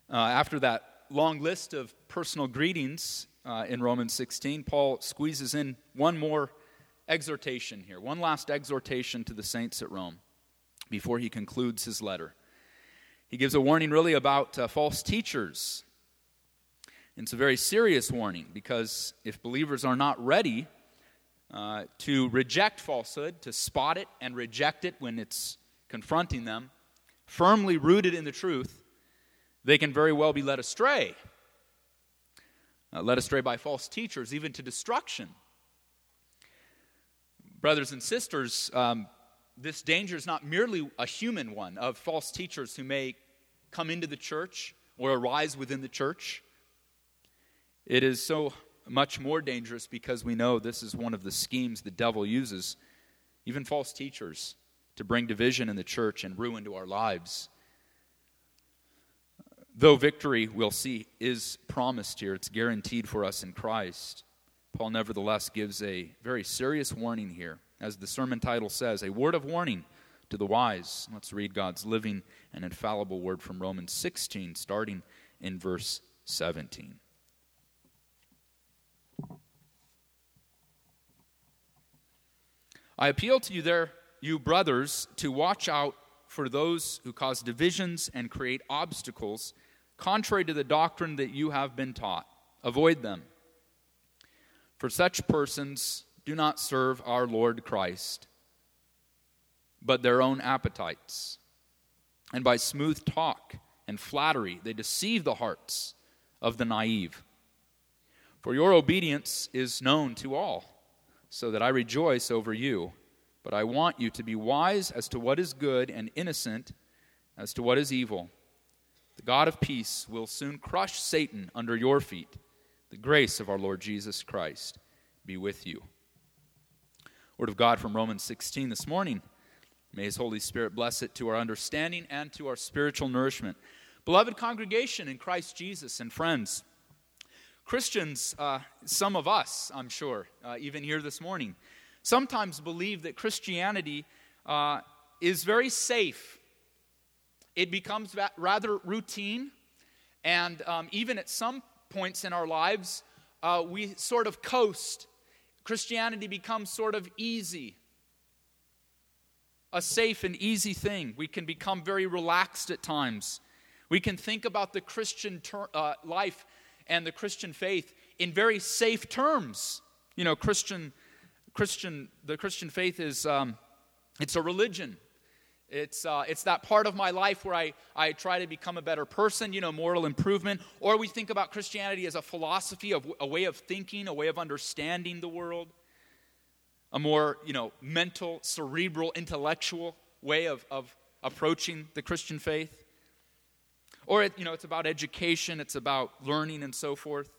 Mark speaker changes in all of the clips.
Speaker 1: After that long list of personal greetings in Romans 16, Paul squeezes in one more exhortation here, one last exhortation to the saints at Rome before he concludes his letter. He gives a warning really about false teachers. And it's a very serious warning because if believers are not ready to reject falsehood, to spot it and reject it when it's confronting them, firmly rooted in the truth, they can very well be led astray. Led astray by false teachers, even to destruction. Brothers and sisters, this danger is not merely a human one of false teachers who may come into the church or arise within the church. It is so much more dangerous because we know this is one of the schemes the devil uses, even false teachers, to bring division in the church and ruin to our lives. Though victory, we'll see, is promised here, it's guaranteed for us in Christ, Paul nevertheless gives a very serious warning here. As the sermon title says, a word of warning to the wise. Let's read God's living and infallible word from Romans 16, starting in verse 17. I appeal to you there, you brothers, to watch out for those who cause divisions and create obstacles contrary to the doctrine that you have been taught. Avoid them. For such persons do not serve our Lord Christ, but their own appetites. And by smooth talk and flattery, they deceive the hearts of the naive. For your obedience is known to all, so that I rejoice over you. But I want you to be wise as to what is good and innocent as to what is evil. The God of peace will soon crush Satan under your feet. The grace of our Lord Jesus Christ be with you. Word of God from Romans 16 this morning. May His Holy Spirit bless it to our understanding and to our spiritual nourishment. Beloved congregation in Christ Jesus and friends, Christians, some of us, I'm sure, even here this morning, sometimes believe that Christianity is very safe. It becomes rather routine, and even at some points in our lives, we sort of coast. Christianity becomes sort of easy, a safe and easy thing. We can become very relaxed at times. We can think about the Christian life and the Christian faith in very safe terms. You know, the Christian faith is it's a religion. It's that part of my life where I try to become a better person, moral improvement. Or we think about Christianity as a philosophy, a way of thinking, a way of understanding the world. A more, mental, cerebral, intellectual way of approaching the Christian faith. Or, it's about education, it's about learning and so forth.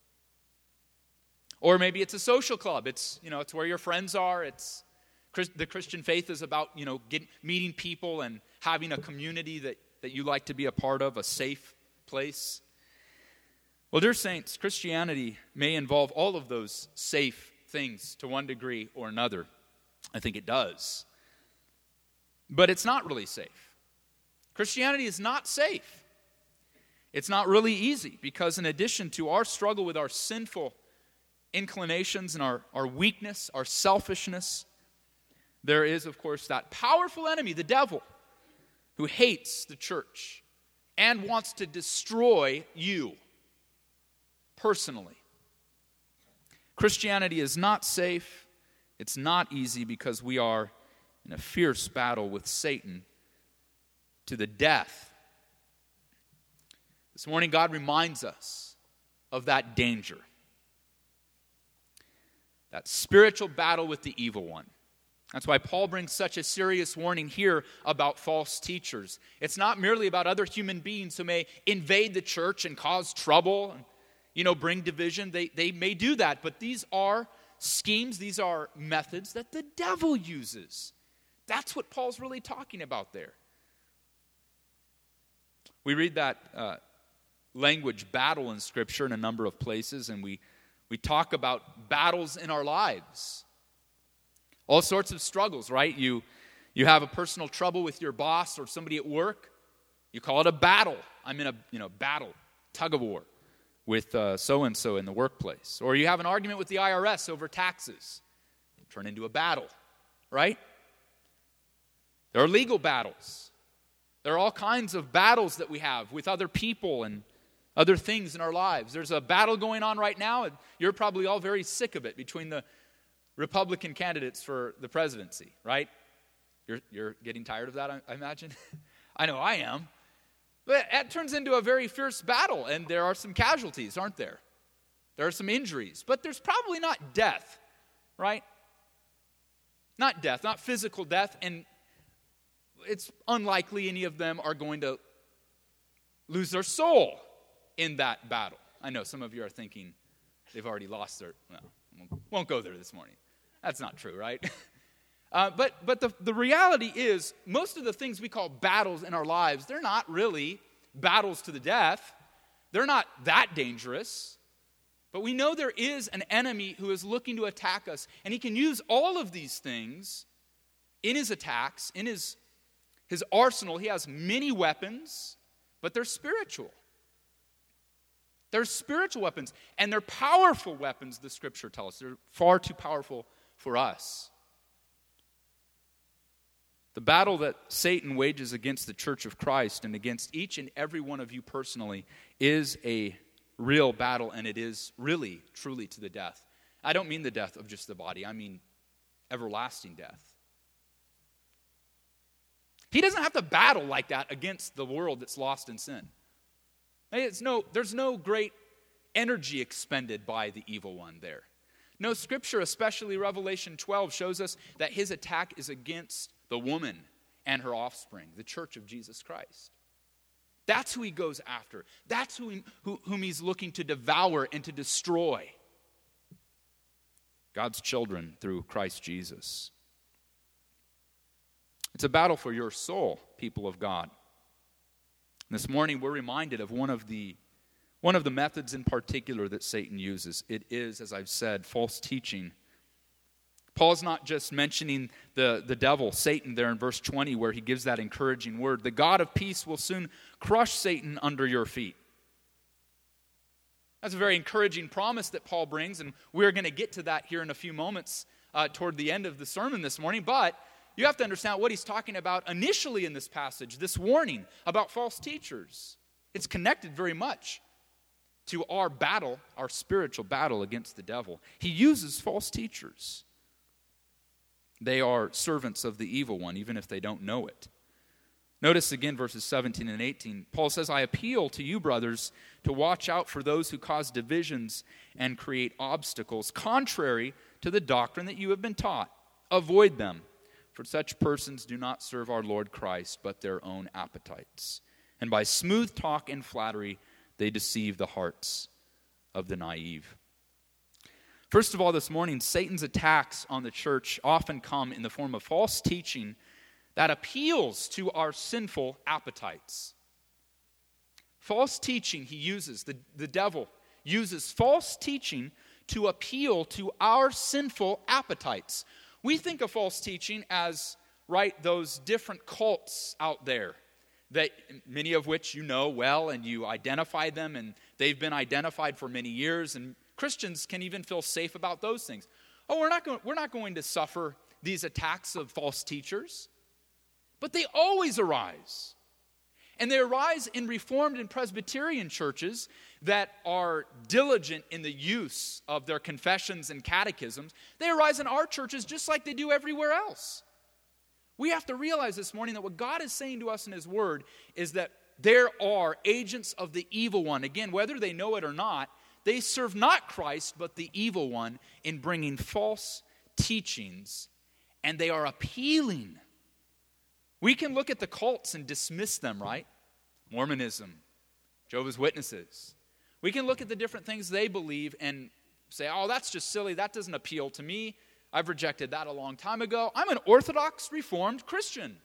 Speaker 1: Or maybe it's a social club. It's where your friends are. The Christian faith is about, meeting people and having a community that you like to be a part of, a safe place. Well, dear saints, Christianity may involve all of those safe things to one degree or another. I think it does. But it's not really safe. Christianity is not safe. It's not really easy because in addition to our struggle with our sinful inclinations and our weakness, our selfishness, there is, of course, that powerful enemy, the devil, who hates the church and wants to destroy you personally. Christianity is not safe. It's not easy because we are in a fierce battle with Satan to the death. This morning, God reminds us of that danger, that spiritual battle with the evil one. That's why Paul brings such a serious warning here about false teachers. It's not merely about other human beings who may invade the church and cause trouble and, bring division. They may do that, but these are schemes, these are methods that the devil uses. That's what Paul's really talking about there. We read that language, battle, in Scripture in a number of places, and we talk about battles in our lives. All sorts of struggles, right? You have a personal trouble with your boss or somebody at work. You call it a battle. I'm in a battle, tug of war with so-and-so in the workplace. Or you have an argument with the IRS over taxes. It turn into a battle, right? There are legal battles. There are all kinds of battles that we have with other people and other things in our lives. There's a battle going on right now, and you're probably all very sick of it, between the Republican candidates for the presidency, right? You're getting tired of that, I imagine? I know I am. But it turns into a very fierce battle, and there are some casualties, aren't there? There are some injuries, but there's probably not death, right? Not death, not physical death, and it's unlikely any of them are going to lose their soul in that battle. I know some of you are thinking they've already lost their, well, won't go there this morning. That's not true, right? But the reality is, most of the things we call battles in our lives, they're not really battles to the death. They're not that dangerous. But we know there is an enemy who is looking to attack us, and he can use all of these things in his attacks, in his arsenal. He has many weapons, but they're spiritual. They're spiritual weapons, and they're powerful weapons, the Scripture tells us. They're far too powerful for us. The battle that Satan wages against the church of Christ and against each and every one of you personally is a real battle, and it is really, truly to the death. I don't mean the death of just the body. I mean everlasting death. He doesn't have to battle like that against the world that's lost in sin. There's no great energy expended by the evil one there. No, Scripture, especially Revelation 12, shows us that his attack is against the woman and her offspring, the church of Jesus Christ. That's who he goes after. That's whom he's looking to devour and to destroy. God's children through Christ Jesus. It's a battle for your soul, people of God. This morning we're reminded of one of the methods in particular that Satan uses. It is, as I've said, false teaching. Paul's not just mentioning the devil, Satan, there in verse 20, where he gives that encouraging word. The God of peace will soon crush Satan under your feet. That's a very encouraging promise that Paul brings, and we're going to get to that here in a few moments toward the end of the sermon this morning. But you have to understand what he's talking about initially in this passage, this warning about false teachers. It's connected very much to our battle, our spiritual battle against the devil. He uses false teachers. They are servants of the evil one, even if they don't know it. Notice again verses 17 and 18. Paul says, I appeal to you, brothers, to watch out for those who cause divisions and create obstacles, contrary to the doctrine that you have been taught. Avoid them, for such persons do not serve our Lord Christ, but their own appetites. And by smooth talk and flattery, they deceive the hearts of the naive. First of all, this morning, Satan's attacks on the church often come in the form of false teaching that appeals to our sinful appetites. False teaching he uses, the devil uses false teaching to appeal to our sinful appetites. We think of false teaching as, right, those different cults out there, that many of which you know well and you identify them, and they've been identified for many years, and Christians can even feel safe about those things. Oh, we're not going to suffer these attacks of false teachers. But they always arise. And they arise in Reformed and Presbyterian churches that are diligent in the use of their confessions and catechisms. They arise in our churches just like they do everywhere else. We have to realize this morning that what God is saying to us in His Word is that there are agents of the evil one. Again, whether they know it or not, they serve not Christ, but the evil one in bringing false teachings, and they are appealing. We can look at the cults and dismiss them, right? Mormonism, Jehovah's Witnesses. We can look at the different things they believe and say, oh, that's just silly. That doesn't appeal to me. I've rejected that a long time ago. I'm an Orthodox Reformed Christian.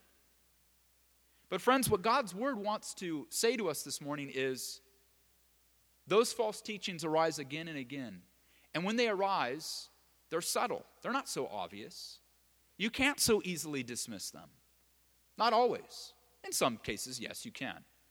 Speaker 1: But friends, what God's Word wants to say to us this morning is those false teachings arise again and again. And when they arise, they're subtle. They're not so obvious. You can't so easily dismiss them. Not always. In some cases, yes, you can.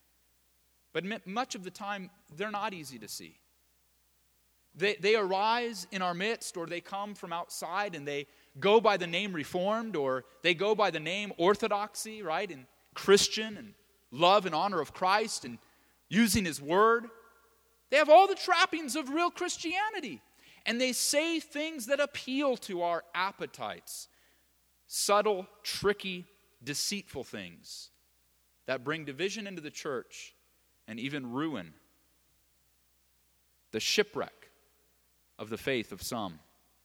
Speaker 1: But much of the time, they're not easy to see. They arise in our midst, or they come from outside and they go by the name Reformed, or they go by the name Orthodoxy, right? And Christian, and love and honor of Christ, and using His Word. They have all the trappings of real Christianity. And they say things that appeal to our appetites. Subtle, tricky, deceitful things that bring division into the church and even ruin the shipwreck of the faith of some.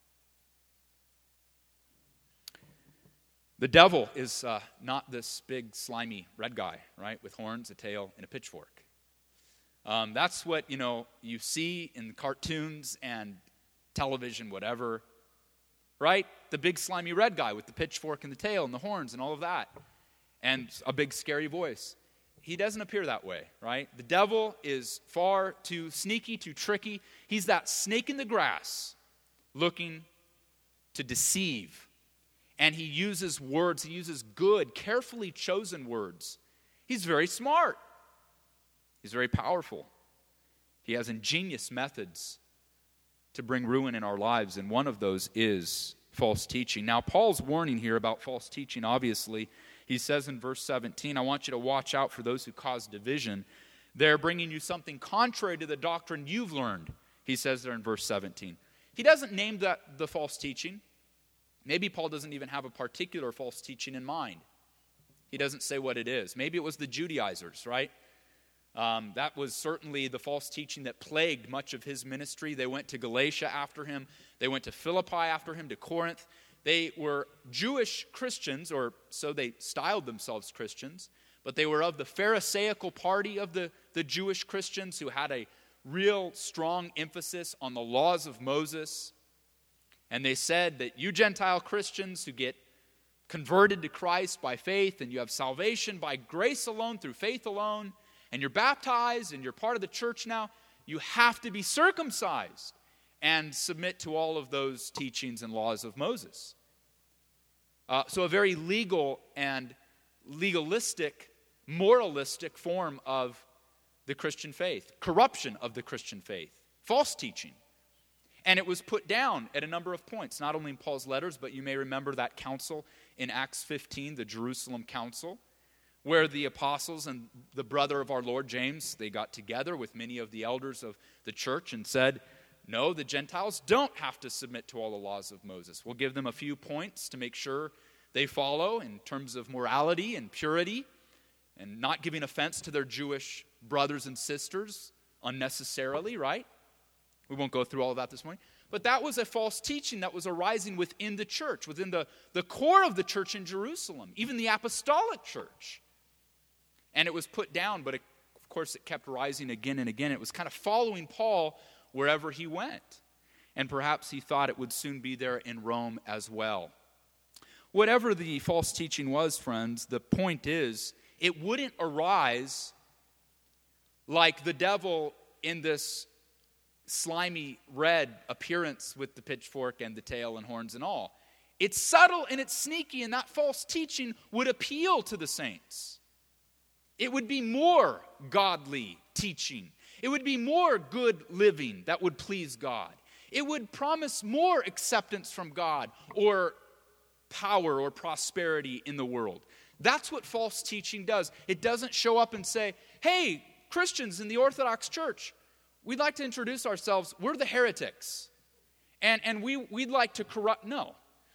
Speaker 1: The devil is not this big, slimy red guy, right, with horns, a tail, and a pitchfork. That's what, you see in cartoons and television, whatever, right? The big, slimy red guy with the pitchfork and the tail and the horns and all of that, and a big, scary voice. He doesn't appear that way, right? The devil is far too sneaky, too tricky. He's that snake in the grass looking to deceive. And he uses words, he uses good, carefully chosen words. He's very smart. He's very powerful. He has ingenious methods to bring ruin in our lives, and one of those is false teaching. Now, Paul's warning here about false teaching, obviously. He says in verse 17, I want you to watch out for those who cause division. They're bringing you something contrary to the doctrine you've learned, he says there in verse 17. He doesn't name the false teaching. Maybe Paul doesn't even have a particular false teaching in mind. He doesn't say what it is. Maybe it was the Judaizers, right? That was certainly the false teaching that plagued much of his ministry. They went to Galatia after him. They went to Philippi after him, to Corinth. They were Jewish Christians, or so they styled themselves Christians, but they were of the Pharisaical party of the Jewish Christians who had a real strong emphasis on the laws of Moses. And they said that you Gentile Christians who get converted to Christ by faith, and you have salvation by grace alone, through faith alone, and you're baptized and you're part of the church now, you have to be circumcised and submit to all of those teachings and laws of Moses. So a very legal and legalistic, moralistic form of the Christian faith, corruption of the Christian faith, false teaching. And it was put down at a number of points, not only in Paul's letters, but you may remember that council in Acts 15, the Jerusalem Council, where the apostles and the brother of our Lord, James, they got together with many of the elders of the church and said, no, the Gentiles don't have to submit to all the laws of Moses. We'll give them a few points to make sure they follow in terms of morality and purity and not giving offense to their Jewish brothers and sisters unnecessarily, right? We won't go through all of that this morning. But that was a false teaching that was arising within the church, within the core of the church in Jerusalem, even the apostolic church. And it was put down, but of course it kept rising again and again. It was kind of following Paul wherever he went. And perhaps he thought it would soon be there in Rome as well. Whatever the false teaching was, friends, the point is, it wouldn't arise like the devil in this slimy red appearance with the pitchfork and the tail and horns and all. It's subtle and it's sneaky, and that false teaching would appeal to the saints. It would be more godly teaching. It would be more good living that would please God. It would promise more acceptance from God or power or prosperity in the world. That's what false teaching does. It doesn't show up and say, hey, Christians in the Orthodox Church, we'd like to introduce ourselves. We're the heretics. And we'd like to corrupt. No.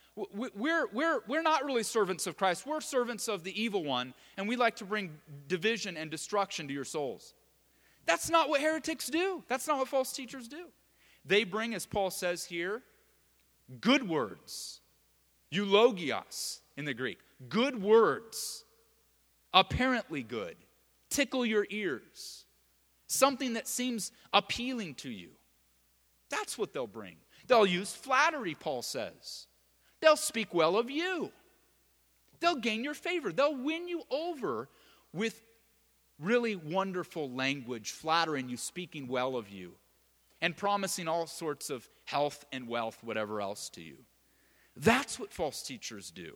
Speaker 1: We're not really servants of Christ. We're servants of the evil one, and we like to bring division and destruction to your souls. That's not what heretics do. That's not what false teachers do. They bring, as Paul says here, good words. Eulogios in the Greek. Good words. Apparently good. Tickle your ears. Something that seems appealing to you. That's what they'll bring. They'll use flattery, Paul says. They'll speak well of you. They'll gain your favor. They'll win you over with really wonderful language, flattering you, speaking well of you, and promising all sorts of health and wealth, whatever else to you. That's what false teachers do.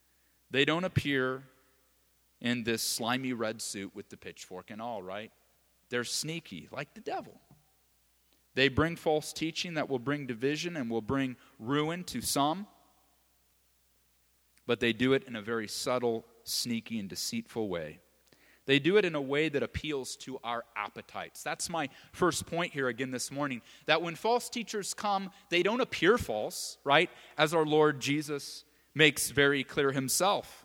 Speaker 1: They don't appear in this slimy red suit with the pitchfork and all, right? They're sneaky, like the devil. They bring false teaching that will bring division and will bring ruin to some. But they do it in a very subtle, sneaky, and deceitful way. They do it in a way that appeals to our appetites. That's my first point here again this morning. That when false teachers come, they don't appear false, right? As our Lord Jesus makes very clear himself.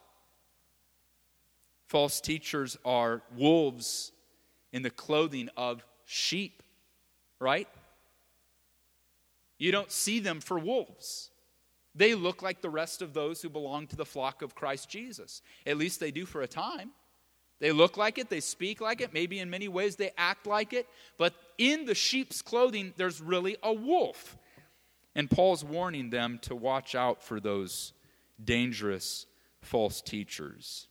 Speaker 1: False teachers are wolves in the clothing of sheep, right? You don't see them for wolves. They look like the rest of those who belong to the flock of Christ Jesus. At least they do for a time. They look like it, they speak like it, maybe in many ways they act like it, but in the sheep's clothing, there's really a wolf. And Paul's warning them to watch out for those dangerous false teachers.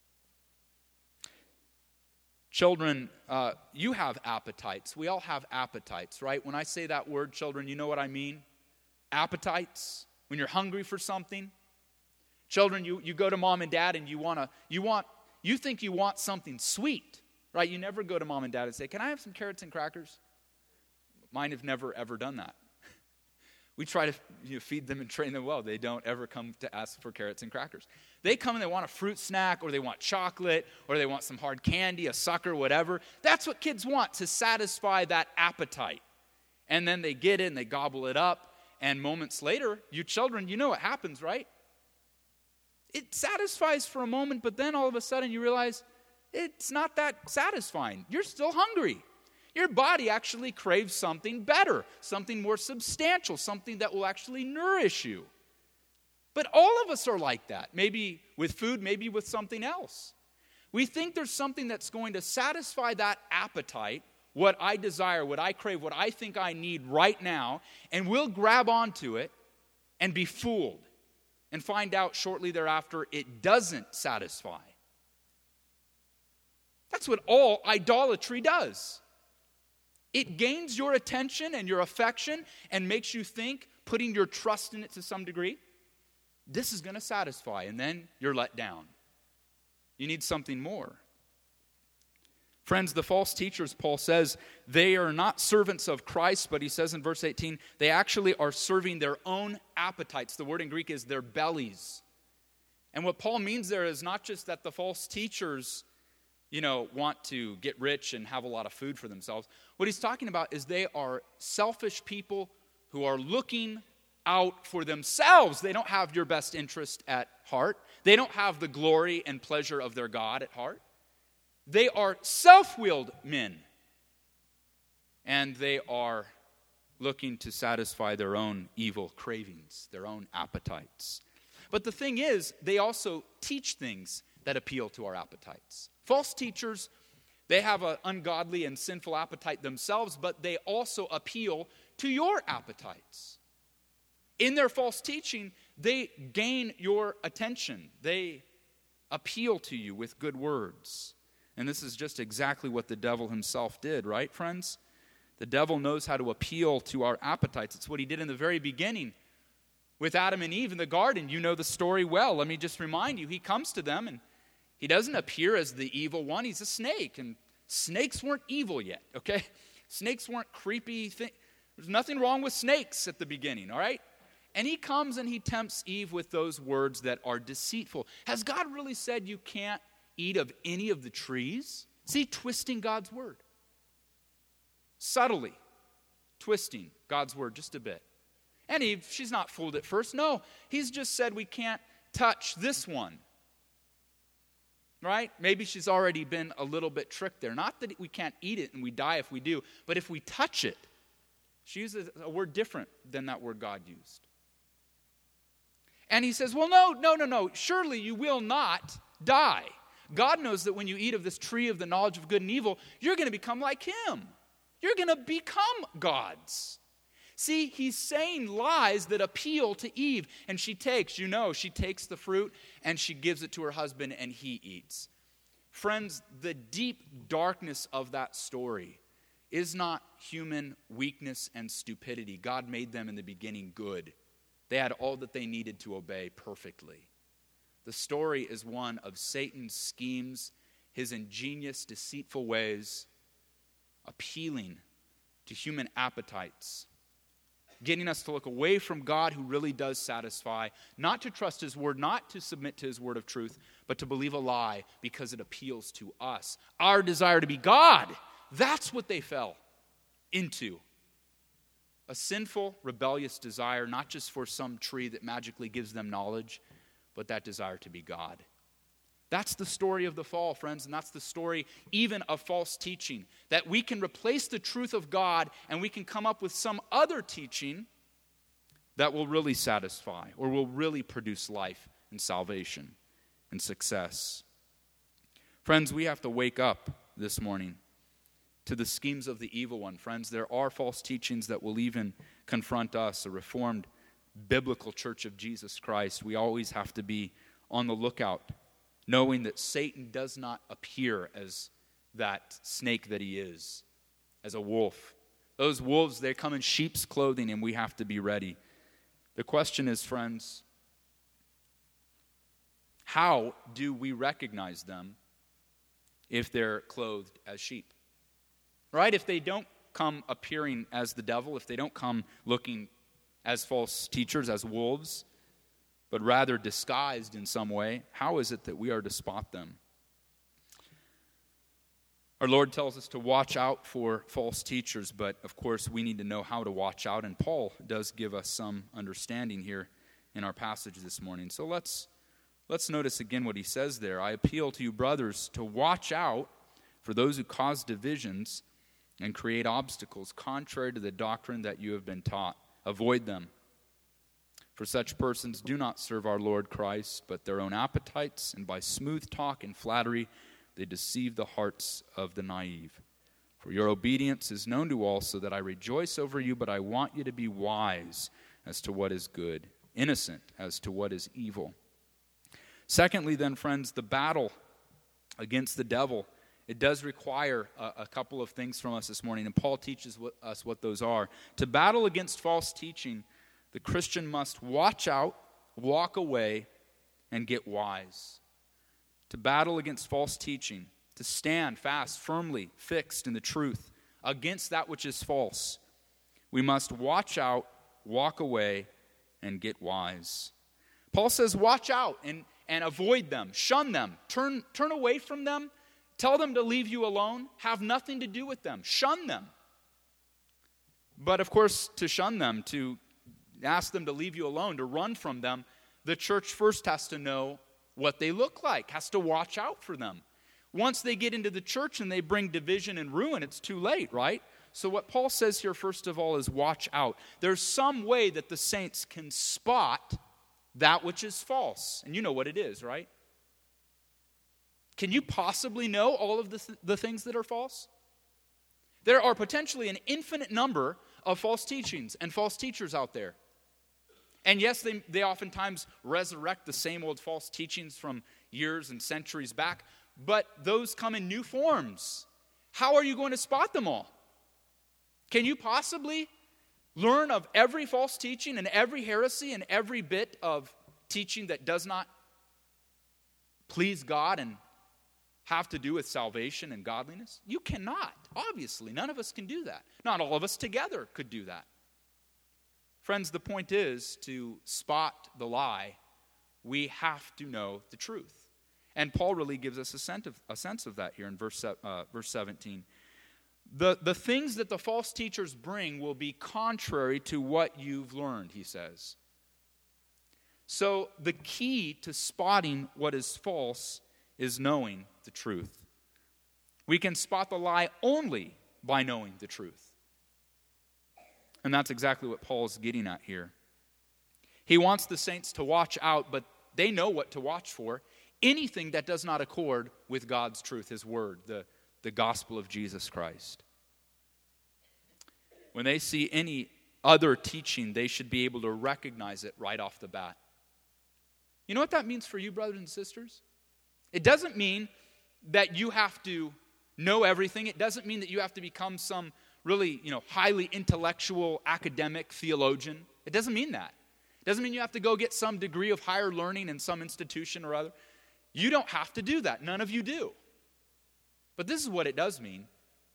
Speaker 1: Children, you have appetites. We all have appetites, right? When I say that word, children, you know what I mean? Appetites. When you're hungry for something. Children, you go to mom and dad and you think you want something sweet, right? You never go to mom and dad and say, "Can I have some carrots and crackers?" Mine have never, ever done that. We try to feed them and train them well. They don't ever come to ask for carrots and crackers. They come and they want a fruit snack, or they want chocolate, or they want some hard candy, a sucker, whatever. That's what kids want, to satisfy that appetite. And then they get it and they gobble it up. And moments later, you children, you know what happens, right? It satisfies for a moment, but then all of a sudden you realize it's not that satisfying. You're still hungry. Your body actually craves something better, something more substantial, something that will actually nourish you. But all of us are like that. Maybe with food, maybe with something else. We think there's something that's going to satisfy that appetite, what I desire, what I crave, what I think I need right now, and we'll grab onto it and be fooled and find out shortly thereafter it doesn't satisfy. That's what all idolatry does. It gains your attention and your affection and makes you think, putting your trust in it to some degree, this is going to satisfy, and then you're let down. You need something more. Friends, the false teachers, Paul says, they are not servants of Christ, but he says in verse 18, they actually are serving their own appetites. The word in Greek is their bellies. And what Paul means there is not just that the false teachers, want to get rich and have a lot of food for themselves. What he's talking about is they are selfish people who are looking out for themselves. They don't have your best interest at heart. They don't have the glory and pleasure of their God at heart. They are self-willed men. And they are looking to satisfy their own evil cravings, their own appetites. But the thing is, they also teach things that appeal to our appetites. False teachers, they have an ungodly and sinful appetite themselves, but they also appeal to your appetites. In their false teaching, they gain your attention. They appeal to you with good words. And this is just exactly what the devil himself did, right, friends? The devil knows how to appeal to our appetites. It's what he did in the very beginning with Adam and Eve in the garden. You know the story well. Let me just remind you, he comes to them and he doesn't appear as the evil one. He's a snake, and snakes weren't evil yet, okay? Snakes weren't creepy things. There's nothing wrong with snakes at the beginning, all right? And he comes and he tempts Eve with those words that are deceitful. Has God really said you can't eat of any of the trees? See, twisting God's word. Subtly twisting God's word just a bit. And Eve, she's not fooled at first. No, he's just said we can't touch this one. Right? Maybe she's already been a little bit tricked there. Not that we can't eat it and we die if we do, but if we touch it. She uses a word different than that word God used. And he says, well, no. Surely you will not die. God knows that when you eat of this tree of the knowledge of good and evil, you're going to become like him. You're going to become gods. See, he's saying lies that appeal to Eve. And she takes the fruit and she gives it to her husband and he eats. Friends, the deep darkness of that story is not human weakness and stupidity. God made them in the beginning good. They had all that they needed to obey perfectly. The story is one of Satan's schemes, his ingenious, deceitful ways, appealing to human appetites, getting us to look away from God who really does satisfy, not to trust his word, not to submit to his word of truth, but to believe a lie because it appeals to us. Our desire to be God, that's what they fell into. A sinful, rebellious desire, not just for some tree that magically gives them knowledge, but that desire to be God. That's the story of the fall, friends, and that's the story even of false teaching. That we can replace the truth of God and we can come up with some other teaching that will really satisfy or will really produce life and salvation and success. Friends, we have to wake up this morning to the schemes of the evil one. Friends, there are false teachings that will even confront us, a reformed biblical church of Jesus Christ. We always have to be on the lookout, knowing that Satan does not appear as that snake that he is, as a wolf. Those wolves, they come in sheep's clothing, and we have to be ready. The question is, friends, how do we recognize them if they're clothed as sheep? Right? If they don't come appearing as the devil, if they don't come looking as false teachers, as wolves, but rather disguised in some way, how is it that we are to spot them? Our Lord tells us to watch out for false teachers, but of course we need to know how to watch out, and Paul does give us some understanding here in our passage this morning. So let's notice again what he says there. I appeal to you, brothers, to watch out for those who cause divisions and create obstacles contrary to the doctrine that you have been taught. Avoid them. For such persons do not serve our Lord Christ, but their own appetites, and by smooth talk and flattery they deceive the hearts of the naive. For your obedience is known to all, so that I rejoice over you, but I want you to be wise as to what is good, innocent as to what is evil. Secondly, then, friends, the battle against the devil, it does require a couple of things from us this morning, and Paul teaches us what those are. To battle against false teaching, the Christian must watch out, walk away, and get wise. To battle against false teaching, to stand fast, firmly fixed in the truth against that which is false, we must watch out, walk away, and get wise. Paul says watch out and avoid them, shun them, turn away from them, tell them to leave you alone, have nothing to do with them, shun them. But of course, to shun them, to ask them to leave you alone, to run from them, the church first has to know what they look like, has to watch out for them. Once they get into the church and they bring division and ruin, it's too late, right? So what Paul says here, first of all, is watch out. There's some way that the saints can spot that which is false. And you know what it is, right? Can you possibly know all of the things that are false? There are potentially an infinite number of false teachings and false teachers out there. And yes, they oftentimes resurrect the same old false teachings from years and centuries back, but those come in new forms. How are you going to spot them all? Can you possibly learn of every false teaching and every heresy and every bit of teaching that does not please God and have to do with salvation and godliness? You cannot. Obviously, none of us can do that. Not all of us together could do that. Friends, the point is to spot the lie, we have to know the truth. And Paul really gives us a sense of that here in verse 17. The things that the false teachers bring will be contrary to what you've learned, he says. So the key to spotting what is false is knowing the truth. We can spot the lie only by knowing the truth. And that's exactly what Paul's getting at here. He wants the saints to watch out, but they know what to watch for. Anything that does not accord with God's truth, his word, the gospel of Jesus Christ. When they see any other teaching, they should be able to recognize it right off the bat. You know what that means for you, brothers and sisters? It doesn't mean that you have to know everything. It doesn't mean that you have to become some really, highly intellectual academic theologian. It doesn't mean that. It doesn't mean you have to go get some degree of higher learning in some institution or other. You don't have to do that. None of you do. But this is what it does mean.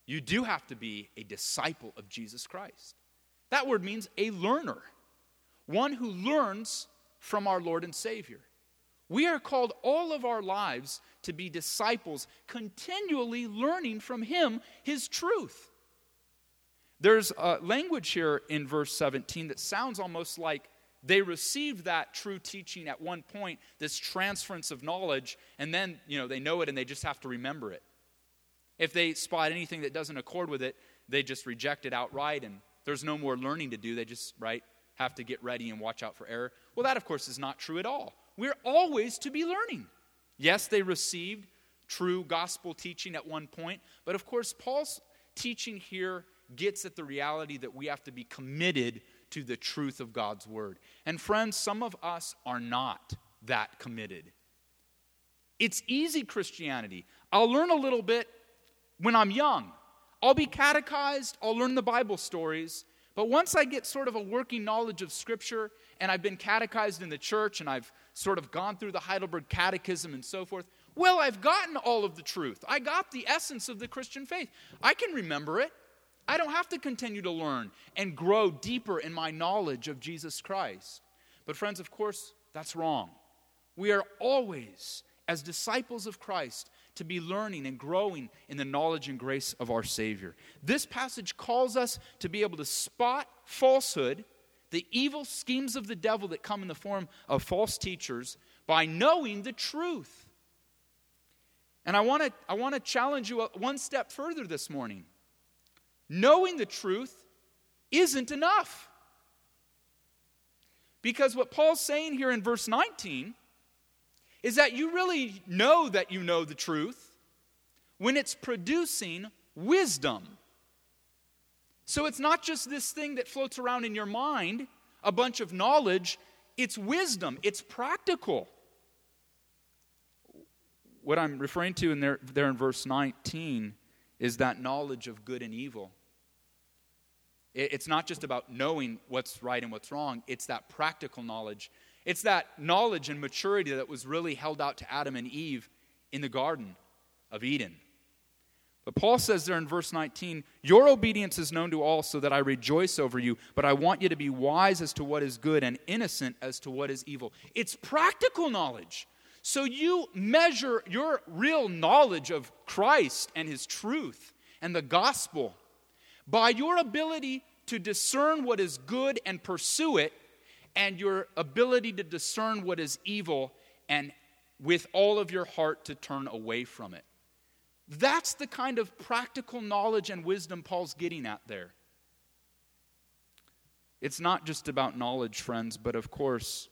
Speaker 1: You do have to be a disciple of Jesus Christ. That word means a learner, one who learns from our Lord and Savior. We are called all of our lives to be disciples, continually learning from Him His truth. There's a language here in verse 17 that sounds almost like they received that true teaching at one point, this transference of knowledge, and then, they know it and they just have to remember it. If they spot anything that doesn't accord with it, they just reject it outright, and there's no more learning to do. They just, have to get ready and watch out for error. Well, that, of course, is not true at all. We're always to be learning. Yes, they received true gospel teaching at one point, but of course, Paul's teaching here gets at the reality that we have to be committed to the truth of God's word. And friends, some of us are not that committed. It's easy Christianity. I'll learn a little bit when I'm young. I'll be catechized, I'll learn the Bible stories, but once I get sort of a working knowledge of Scripture, and I've been catechized in the church, and I've sort of gone through the Heidelberg Catechism and so forth, well, I've gotten all of the truth. I got the essence of the Christian faith. I can remember it. I don't have to continue to learn and grow deeper in my knowledge of Jesus Christ. But friends, of course, that's wrong. We are always, as disciples of Christ, to be learning and growing in the knowledge and grace of our Savior. This passage calls us to be able to spot falsehood, the evil schemes of the devil that come in the form of false teachers, by knowing the truth. And I want to challenge you one step further this morning. Knowing the truth isn't enough. Because what Paul's saying here in verse 19 is that you really know that you know the truth when it's producing wisdom. So it's not just this thing that floats around in your mind, a bunch of knowledge. It's wisdom. It's practical. What I'm referring to there in verse 19 is that knowledge of good and evil. It's not just about knowing what's right and what's wrong. It's that practical knowledge. It's that knowledge and maturity that was really held out to Adam and Eve in the Garden of Eden. But Paul says there in verse 19, your obedience is known to all so that I rejoice over you, but I want you to be wise as to what is good and innocent as to what is evil. It's practical knowledge. So you measure your real knowledge of Christ and His truth and the gospel by your ability to discern what is good and pursue it, and your ability to discern what is evil and with all of your heart to turn away from it. That's the kind of practical knowledge and wisdom Paul's getting at there. It's not just about knowledge, friends, but of course,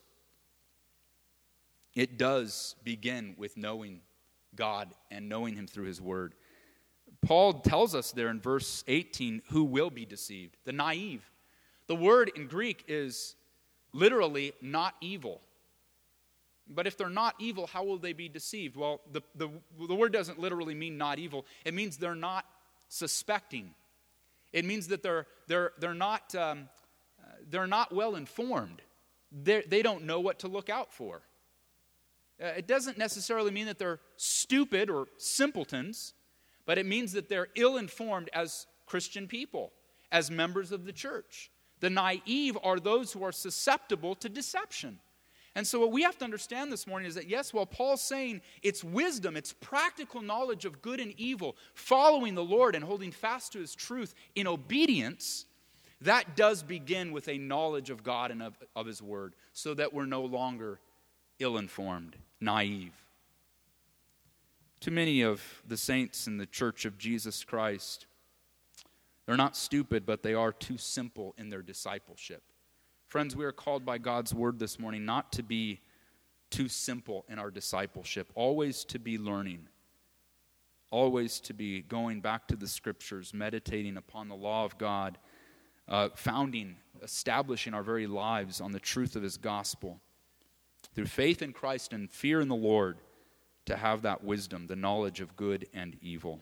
Speaker 1: it does begin with knowing God and knowing Him through His Word. Paul tells us there in verse 18 who will be deceived. The naive. The word in Greek is literally not evil. But if they're not evil, how will they be deceived? Well, the word doesn't literally mean not evil. It means they're not suspecting. It means that they're not well informed. They don't know what to look out for. It doesn't necessarily mean that they're stupid or simpletons, but it means that they're ill-informed as Christian people, as members of the church. The naive are those who are susceptible to deception. And so what we have to understand this morning is that, yes, while Paul's saying it's wisdom, it's practical knowledge of good and evil, following the Lord and holding fast to His truth in obedience, that does begin with a knowledge of God and of His Word, so that we're no longer ill-informed, naive. Too many of the saints in the Church of Jesus Christ, they're not stupid, but they are too simple in their discipleship. Friends, we are called by God's Word this morning not to be too simple in our discipleship, always to be learning, always to be going back to the Scriptures, meditating upon the law of God, establishing our very lives on the truth of His gospel. Through faith in Christ and fear in the Lord, to have that wisdom, the knowledge of good and evil.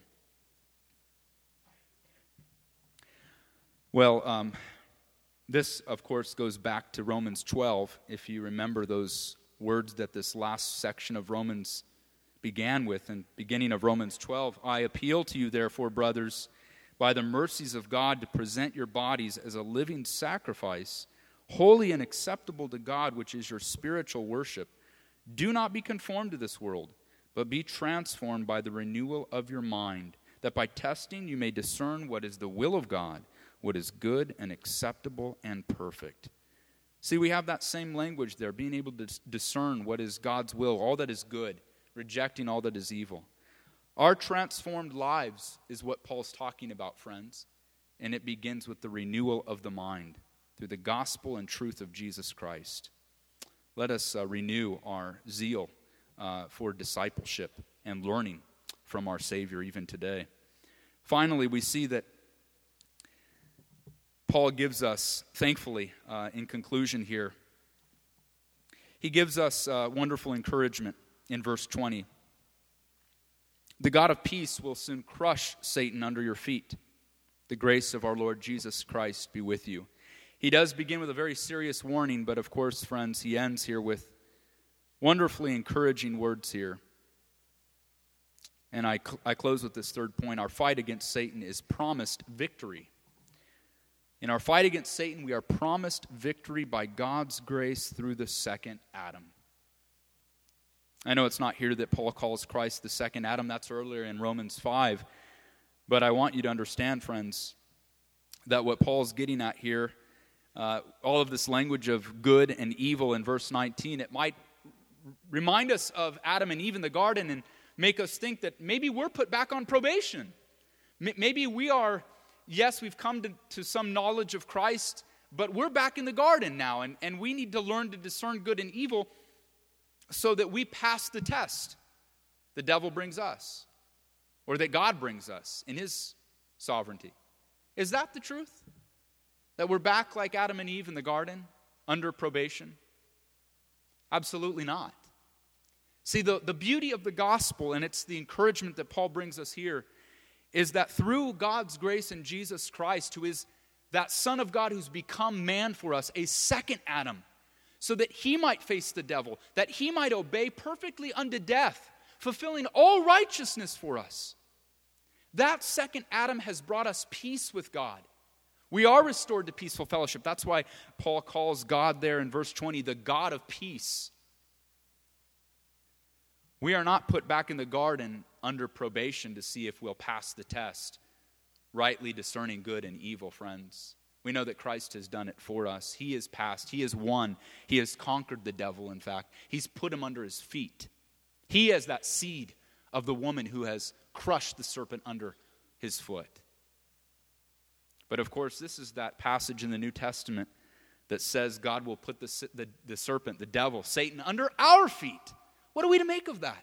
Speaker 1: Well, this, of course, goes back to Romans 12. If you remember those words that this last section of Romans began with, in beginning of Romans 12, I appeal to you, therefore, brothers, by the mercies of God, to present your bodies as a living sacrifice, holy and acceptable to God, which is your spiritual worship. Do not be conformed to this world, but be transformed by the renewal of your mind, that by testing you may discern what is the will of God, what is good and acceptable and perfect. See, we have that same language there, being able to discern what is God's will, all that is good, rejecting all that is evil. Our transformed lives is what Paul's talking about, friends, and it begins with the renewal of the mind through the gospel and truth of Jesus Christ. Let us renew our zeal for discipleship and learning from our Savior even today. Finally, we see that Paul gives us, thankfully, in conclusion here, he gives us wonderful encouragement in verse 20. The God of peace will soon crush Satan under your feet. The grace of our Lord Jesus Christ be with you. He does begin with a very serious warning, but of course, friends, he ends here with wonderfully encouraging words here. And I close with this third point. Our fight against Satan is promised victory. In our fight against Satan, we are promised victory by God's grace through the second Adam. I know it's not here that Paul calls Christ the second Adam. That's earlier in Romans 5. But I want you to understand, friends, that what Paul's getting at here, all of this language of good and evil in verse 19, it might remind us of Adam and Eve in the garden and make us think that maybe we're put back on probation. Maybe we are, yes, we've come to some knowledge of Christ, but we're back in the garden now, and we need to learn to discern good and evil so that we pass the test the devil brings us, or that God brings us in his sovereignty. Is that the truth? That we're back like Adam and Eve in the garden, under probation? Absolutely not. See, the beauty of the gospel, and it's the encouragement that Paul brings us here, is that through God's grace in Jesus Christ, who is that Son of God who's become man for us, a second Adam, so that he might face the devil, that he might obey perfectly unto death, fulfilling all righteousness for us. That second Adam has brought us peace with God. We are restored to peaceful fellowship. That's why Paul calls God there in verse 20 the God of peace. We are not put back in the garden under probation to see if we'll pass the test, rightly discerning good and evil, friends. We know that Christ has done it for us. He has passed. He has won. He has conquered the devil, in fact. He's put him under his feet. He is that seed of the woman who has crushed the serpent under his foot. But of course, this is that passage in the New Testament that says God will put the serpent, the devil, Satan, under our feet. What are we to make of that?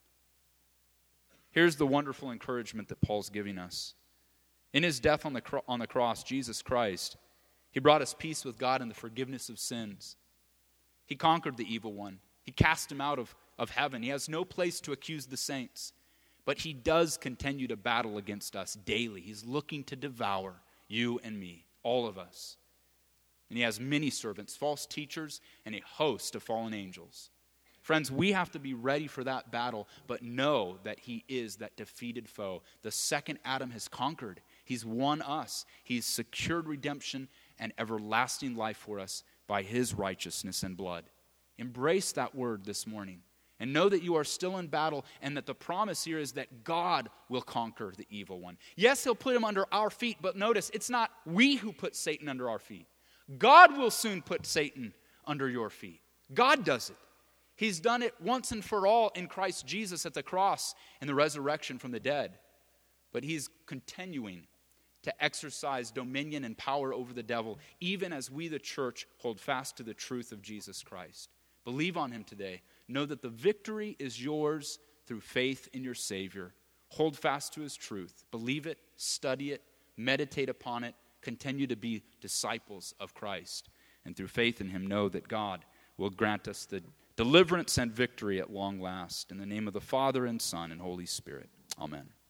Speaker 1: Here's the wonderful encouragement that Paul's giving us. In his death on the cross, Jesus Christ, he brought us peace with God and the forgiveness of sins. He conquered the evil one. He cast him out of heaven. He has no place to accuse the saints. But he does continue to battle against us daily. He's looking to devour you and me, all of us. And he has many servants, false teachers, and a host of fallen angels. Friends, we have to be ready for that battle, but know that he is that defeated foe. The second Adam has conquered. He's won us. He's secured redemption and everlasting life for us by his righteousness and blood. Embrace that word this morning and know that you are still in battle and that the promise here is that God will conquer the evil one. Yes, he'll put him under our feet, but notice it's not we who put Satan under our feet. God will soon put Satan under your feet. God does it. He's done it once and for all in Christ Jesus at the cross and the resurrection from the dead. But he's continuing to exercise dominion and power over the devil, even as we, the church, hold fast to the truth of Jesus Christ. Believe on him today. Know that the victory is yours through faith in your Savior. Hold fast to his truth. Believe it, study it, meditate upon it, continue to be disciples of Christ. And through faith in him, know that God will grant us the deliverance and victory at long last. In the name of the Father and Son and Holy Spirit. Amen.